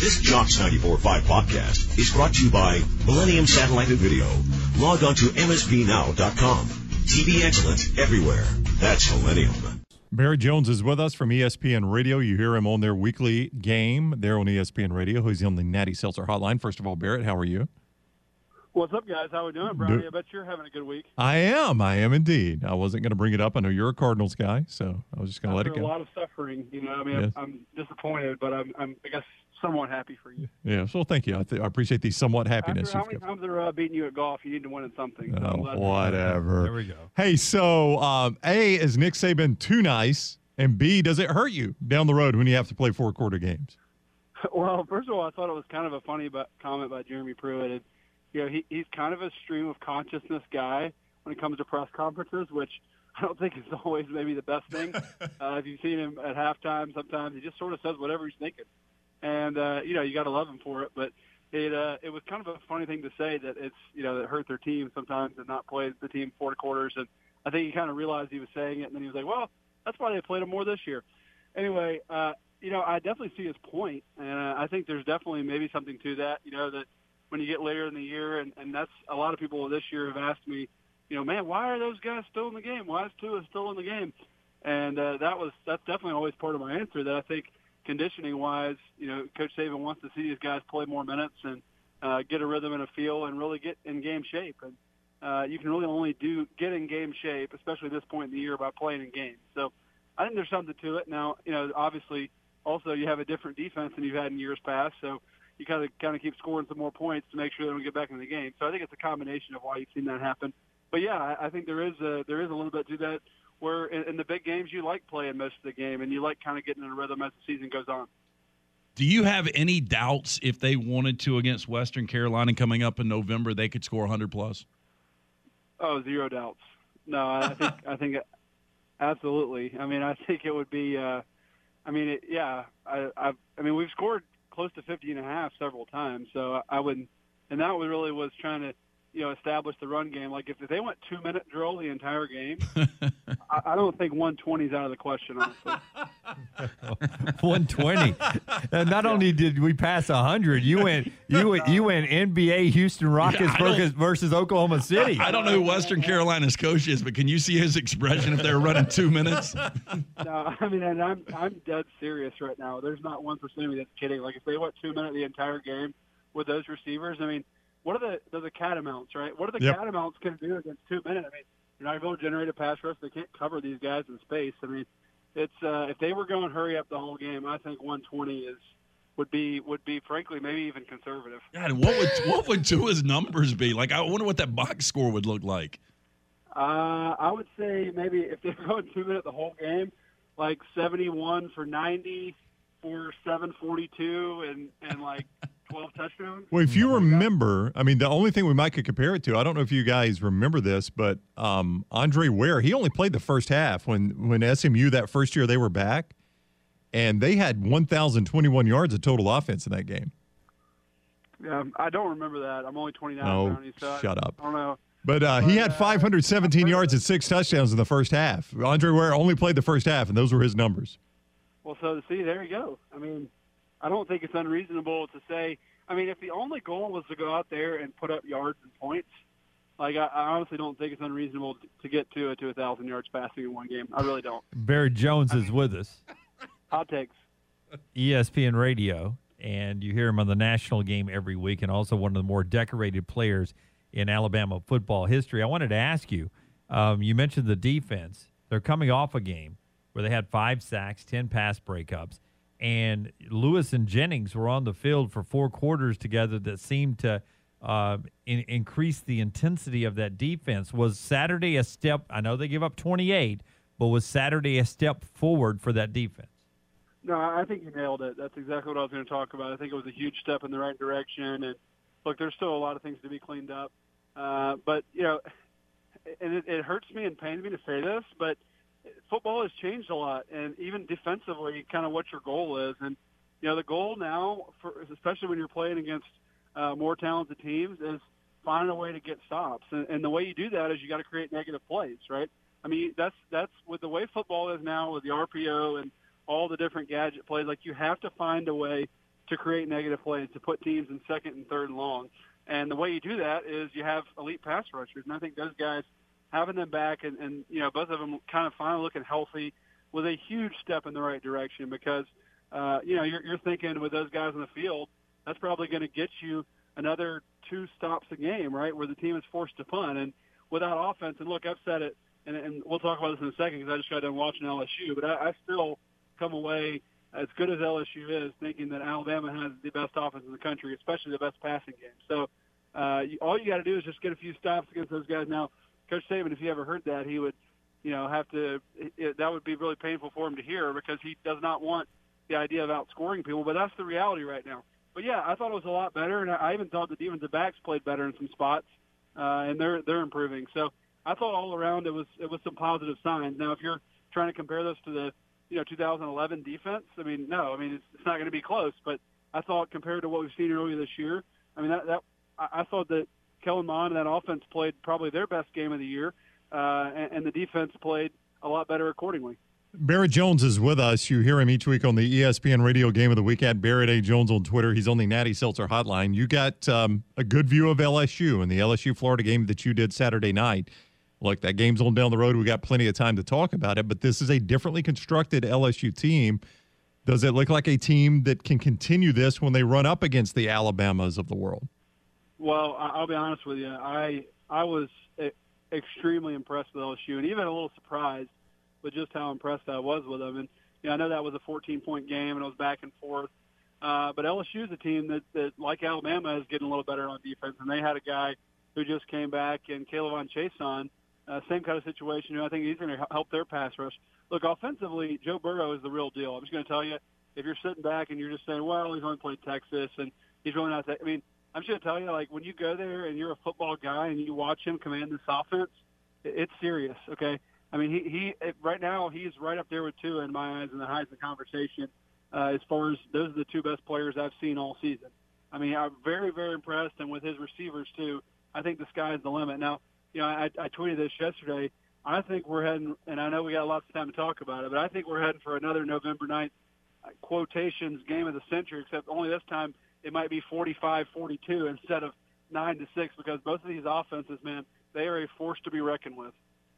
This Jocks 94.5 podcast is brought to you by Millennium Satellite and Video. Log on to msvnow.com. TV excellence everywhere. That's Millennium. Barrett Jones is with us from ESPN Radio. You hear him on their weekly game there on ESPN Radio. He's on the Natty Seltzer hotline. First of all, Barrett, how are you? What's up, guys? How are we doing, Brownie? I bet you're having a good week. I am indeed. I wasn't going to bring it up. I know you're a Cardinals guy, so I was just going to let it go. A lot of suffering, Yes. I'm disappointed, but I'm I guess, somewhat happy for you. Yeah, so thank you. I appreciate the somewhat happiness. After how many times they're beating you at golf, you need to win at something. So whatever. There we go. Hey, so A, is Nick Saban too nice? And B, does it hurt you down the road when you have to play four-quarter games? Well, first of all, I thought it was kind of a funny comment by Jeremy Pruitt. He's kind of a stream of consciousness guy when it comes to press conferences, which I don't think is always maybe the best thing. If you've seen him at halftime, sometimes he just sort of says whatever he's thinking. And, you got to love him for it. But it was kind of a funny thing to say that it's, that hurt their team sometimes and not play the team 4 quarters. And I think he kind of realized he was saying it, and then he was like, well, that's why they played him more this year. Anyway, I definitely see his point, and I think there's definitely maybe something to that, that when you get later in the year, and that's a lot of people this year have asked me, man, why are those guys still in the game? Why is Tua still in the game? And that's definitely always part of my answer, that I think conditioning-wise, Coach Saban wants to see these guys play more minutes and get a rhythm and a feel and really get in game shape. And you can really only get in game shape, especially at this point in the year, by playing in games. So I think there's something to it. Now, obviously, also you have a different defense than you've had in years past, so you kind of keep scoring some more points to make sure they don't get back in the game. So I think it's a combination of why you've seen that happen. But yeah, I think there is a little bit to that, where in the big games you like playing most of the game and you like kind of getting in a rhythm as the season goes on. Do you have any doubts if they wanted to against Western Carolina coming up in November, they could score 100 plus? Oh, zero doubts. No, I think absolutely. I mean, I think it would be. We've scored close to 50.5 several times, so I wouldn't. And that really was trying to, establish the run game. Like if they went 2-minute drill the entire game, I don't think 120 is out of the question, honestly. 120. Not only did we pass 100, you went NBA Houston Rockets versus Oklahoma City. I don't know who Western Carolina's coach is, but can you see his expression if they were running 2 minutes? No, I mean, and I'm dead serious right now. There's not 1% of me that's kidding. Like if they went 2 minutes the entire game with those receivers, I mean, what are the catamounts, right? What are the catamounts going to do against 2 minutes? I mean, you're not able to generate a pass rush. They can't cover these guys in space. I mean, it's if they were going hurry up the whole game, I think 120 would be frankly maybe even conservative. God, what would Tua's numbers be? Like, I wonder what that box score would look like. I would say maybe if they're going 2 minutes the whole game, like 71 for 90 for 742 and like 12 touchdowns. Well, if you remember, I mean, the only thing we might could compare it to, I don't know if you guys remember this, but Andre Ware, he only played the first half when SMU that first year they were back, and they had 1,021 yards of total offense in that game. Yeah, I don't remember that. I'm only 29. Oh, so shut up. I don't know. But he had 517 yards and 6 touchdowns in the first half. Andre Ware only played the first half, and those were his numbers. Well, so see, there you go. I mean, I don't think it's unreasonable to say, I mean, if the only goal was to go out there and put up yards and points, like I honestly don't think it's unreasonable to get to 1,000 yards passing in one game. I really don't. Barrett Jones is with us. Hot takes. ESPN Radio, and you hear him on the national game every week, and also one of the more decorated players in Alabama football history. I wanted to ask you, you mentioned the defense. They're coming off a game where they had 5 sacks, 10 pass breakups, and Lewis and Jennings were on the field for 4 quarters together that seemed to increase the intensity of that defense. Was Saturday a step? I know they give up 28, but was Saturday a step forward for that defense? No, I think you nailed it. That's exactly what I was going to talk about. I think it was a huge step in the right direction. And, look, there's still a lot of things to be cleaned up. But, and it hurts me and pains me to say this, but football has changed a lot. And even defensively, kind of what your goal is. And, the goal now, especially when you're playing against more talented teams, is finding a way to get stops. And the way you do that is you got to create negative plays, right? I mean, that's with the way football is now with the RPO and all the different gadget plays. Like, you have to find a way to create negative plays, to put teams in second and third and long. And the way you do that is you have elite pass rushers. And I think those guys, having them back and both of them kind of finally looking healthy was a huge step in the right direction because, you're thinking with those guys in the field, that's probably going to get you another 2 stops a game, right, where the team is forced to punt. And without offense, and look, I've said it, and we'll talk about this in a second because I just got done watching LSU, but I still come away, as good as LSU is, thinking that Alabama has the best offense in the country, especially the best passing game. So all you got to do is just get a few stops against those guys. Now, Coach Saban, if you ever heard that, he would, have to – that would be really painful for him to hear because he does not want the idea of outscoring people, but that's the reality right now. But, yeah, I thought it was a lot better, and I even thought the defensive backs played better in some spots, and they're improving. So I thought all around it was some positive signs. Now, if you're trying to compare this to the 2011 defense, no. It's not going to be close. But I thought compared to what we've seen earlier this year, I thought that Kellen Mond and that offense played probably their best game of the year, and the defense played a lot better accordingly. Barrett Jones is with us. You hear him each week on the ESPN Radio Game of the Week at Barrett A. Jones on Twitter. He's on the Natty Seltzer hotline. You got a good view of LSU and the LSU-Florida game that you did Saturday night. Look, that game's on down the road. We got plenty of time to talk about it, but this is a differently constructed LSU team. Does it look like a team that can continue this when they run up against the Alabamas of the world? Well, I'll be honest with you. I was extremely impressed with LSU and even a little surprised with just how impressed I was with them. And I know that was a 14-point game and it was back and forth. But LSU is a team that, like Alabama, is getting a little better on defense. And they had a guy who just came back, and K'Lavon Chaisson, same kind of situation. I think he's going to help their pass rush. Look, offensively, Joe Burrow is the real deal. I'm just going to tell you, if you're sitting back and you're just saying, well, he's only played Texas and he's really not that. I'm just going to tell you, like, when you go there and you're a football guy and you watch him command this offense, it's serious, okay? He right now, he's right up there with Tua in my eyes in the Heisman conversation as far as those are the 2 best players I've seen all season. I'm very, very impressed, and with his receivers, too, I think the sky's the limit. Now, I tweeted this yesterday. I think we're heading, and I know we got lots of time to talk about it, but I think we're heading for another November 9th quotations game of the century, except only this time it might be 45-42 instead of 9-6 because both of these offenses, man, they are a force to be reckoned with.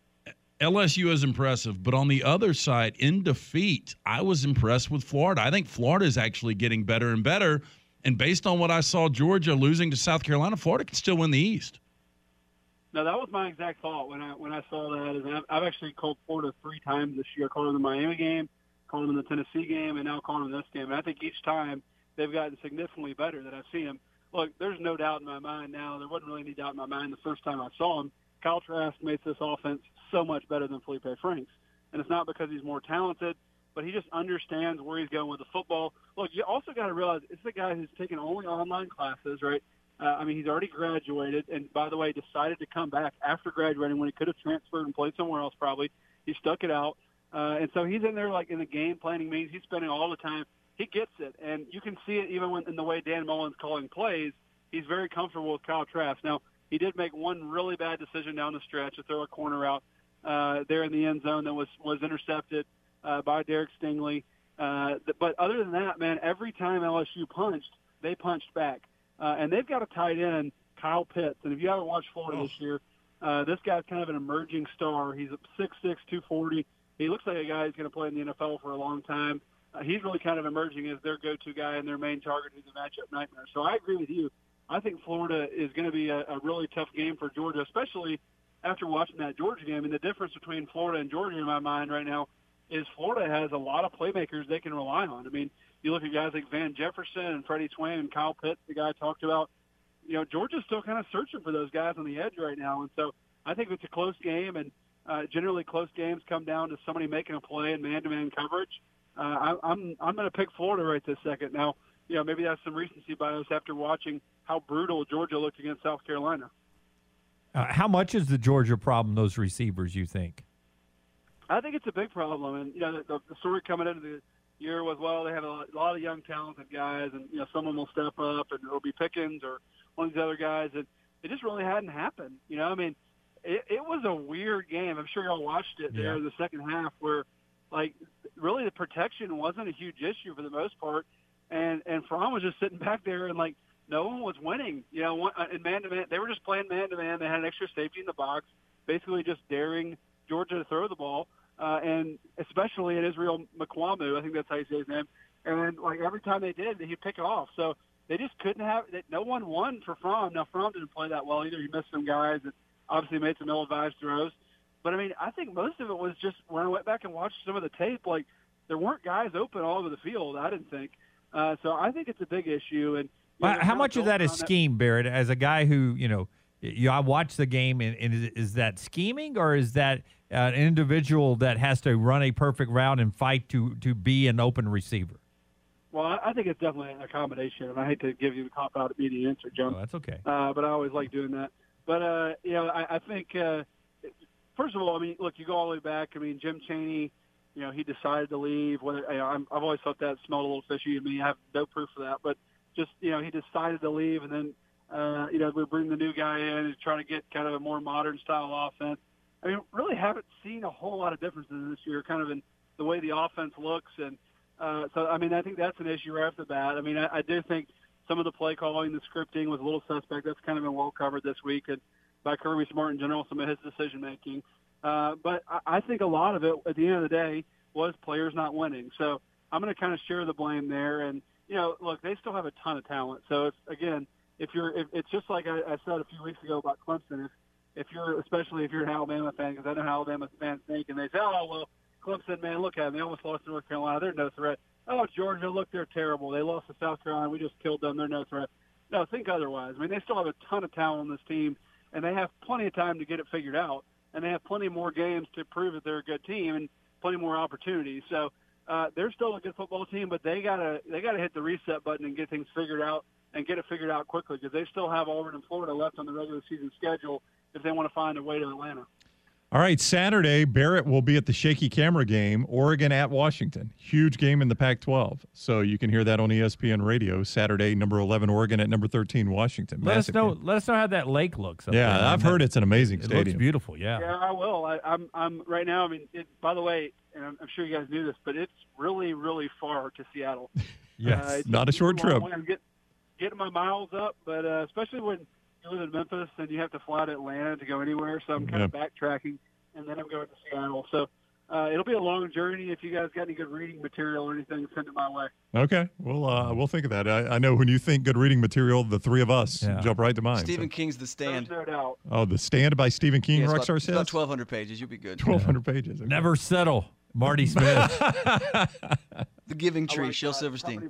LSU is impressive, but on the other side, in defeat, I was impressed with Florida. I think Florida is actually getting better and better, and based on what I saw Georgia losing to South Carolina, Florida can still win the East. No, that was my exact thought when I saw that. And I've actually called Florida 3 times this year. I called them in the Miami game, called them in the Tennessee game, and now calling them this game. And I think each time they've gotten significantly better that I've seen them. Look, there's no doubt in my mind now. There wasn't really any doubt in my mind the first time I saw him. Kyle Trask makes this offense so much better than Felipe Franks. And it's not because he's more talented, but he just understands where he's going with the football. Look, you also got to realize it's the guy who's taken only online classes, right? He's already graduated, and by the way, decided to come back after graduating when he could have transferred and played somewhere else probably. He stuck it out. And so he's in there like in the game planning meetings. He's spending all the time. He gets it, and you can see it even in the way Dan Mullen's calling plays. He's very comfortable with Kyle Trask. Now, he did make one really bad decision down the stretch to throw a corner out there in the end zone that was intercepted by Derek Stingley. But other than that, man, every time LSU punched, they punched back. And they've got a tight end, Kyle Pitts. And if you haven't watched Florida this year, this guy's kind of an emerging star. He's 6'6", 240. He looks like a guy who's going to play in the NFL for a long time. He's really kind of emerging as their go-to guy and their main target who's a matchup nightmare. So I agree with you. I think Florida is going to be a really tough game for Georgia, especially after watching that Georgia game. And the difference between Florida and Georgia in my mind right now is Florida has a lot of playmakers they can rely on. You look at guys like Van Jefferson and Freddie Swain and Kyle Pitts, the guy I talked about. Georgia's still kind of searching for those guys on the edge right now. And so I think it's a close game, and generally close games come down to somebody making a play in man-to-man coverage. I'm going to pick Florida right this second. Now, maybe that's some recency bias after watching how brutal Georgia looked against South Carolina. How much is the Georgia problem, those receivers, you think? I think it's a big problem. And, the story coming into the year was, well, they have a lot of young, talented guys, and, some of them will step up, and it'll be Pickens or one of these other guys. And it just really hadn't happened. It was a weird game. I'm sure y'all watched it there in the second half where, really the protection wasn't a huge issue for the most part. and Fromm was just sitting back there and like no one was winning. You know, in man-to-man, they were just playing man-to-man. They had an extra safety in the box, basically just daring Georgia to throw the ball, and especially in Israel Mukwamu, I think that's how you say his name. And like every time they did, he'd pick it off. So they just couldn't have – no one won for Fromm. Now, Fromm didn't play that well either. He missed some guys and obviously made some ill-advised throws. But, I mean, I think most of it was just when I went back and watched some of the tape, like there weren't guys open all over the field, I didn't think. So I think it's a big issue. And how much of that is scheme, Barrett? As a guy who, I watched the game, and is that scheming, or is that an individual that has to run a perfect route and fight to be an open receiver? Well, I think it's definitely a combination, and I hate to give you the cop-out immediate answer, Jim. Oh, that's okay. But I always like doing that. But, I think, first of all, I mean, look, you go all the way back. I mean, Jim Chaney, he decided to leave. I've always thought that smelled a little fishy to me. I have no proof of that. But just, he decided to leave, and then, we bring the new guy in and try to get kind of a more modern-style offense. I mean, really haven't seen a whole lot of differences this year kind of in the way the offense looks. And so, I mean, I think that's an issue right off the bat. I mean, I do think some of the play calling, the scripting was a little suspect. That's kind of been well covered this week and by Kirby Smart in general, some of his decision-making. But I think a lot of it, at the end of the day, was players not winning. So I'm going to kind of share the blame there. And, look, they still have a ton of talent. So, if it's just like I said a few weeks ago about Clemson, especially if you're an Alabama fan, because I know how Alabama fans think, and they say, oh, well, Clemson, man, look at them. They almost lost to North Carolina. They're no threat. Oh, Georgia, look, they're terrible. They lost to South Carolina. We just killed them. They're no threat. No, think otherwise. I mean, they still have a ton of talent on this team, and they have plenty of time to get it figured out, and they have plenty more games to prove that they're a good team and plenty more opportunities. So they're still a good football team, but they gotta hit the reset button and get things figured out and get it figured out quickly because they still have Auburn and Florida left on the regular season schedule if they want to find a way to Atlanta. All right, Saturday, Barrett will be at the shaky camera game, Oregon at Washington. Huge game in the Pac-12. So you can hear that on ESPN Radio, Saturday, number 11, Oregon at number 13, Washington. Let us know how that lake looks. Yeah, I've heard it's an amazing stadium. It looks beautiful, yeah. Yeah, I will. I'm right now, I mean, by the way, and I'm sure you guys knew this, but it's really, really far to Seattle. Yes, not a short trip. I'm getting my miles up, but especially when you live in Memphis and you have to fly to Atlanta to go anywhere, so I'm kind of backtracking, and then I'm going to Seattle. So it'll be a long journey. If you guys got any good reading material or anything, send it my way. Okay, we'll think of that. I know when you think good reading material, the three of us jump right to mind. Stephen King's The Stand. There's no doubt. Oh, The Stand by Stephen King, Rockstar says? About 1,200 pages. You'll be good. 1,200 pages. Okay. Never settle. Marty Smith. The Giving Tree, Shel Silverstein.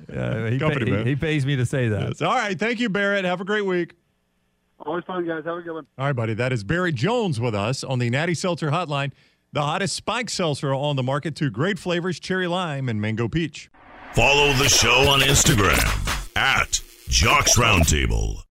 He pays me to say that. Yes. All right. Thank you, Barrett. Have a great week. Always fun, guys. Have a good one. All right, buddy. That is Barrett Jones with us on the Natty Seltzer Hotline. The hottest spiked seltzer on the market, 2 great flavors, cherry lime and mango peach. Follow the show on Instagram at Jocks Roundtable.